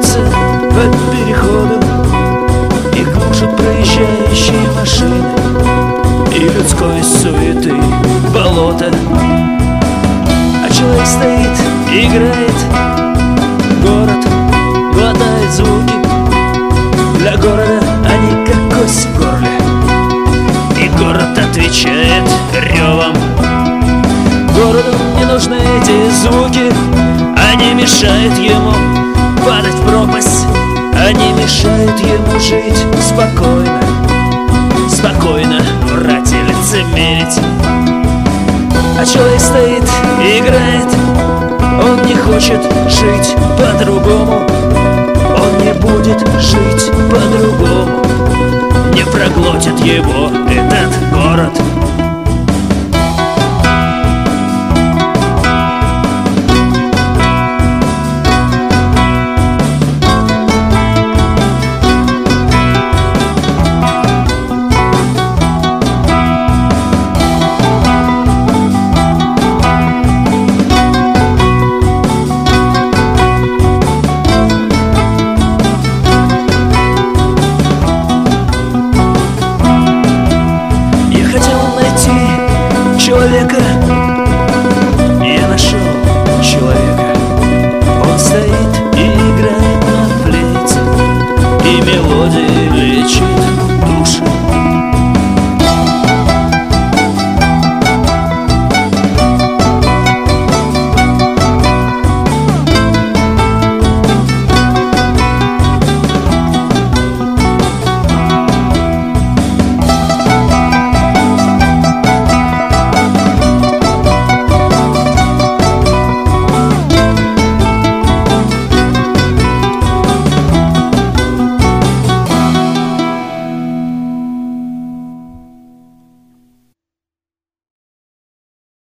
толкаются по переходу, и глушат проезжающие машины и людской суеты болото. А человек стоит, играет, город глотает звуки. Для города они как кость в горле, и город отвечает ревом. Городу не нужны эти звуки, они мешают ему падать в пропасть, они мешают ему жить спокойно, спокойно врать и лицемерить. А человек стоит и играет, он не хочет жить по-другому, он не будет жить по-другому. Не проглотит его этот город.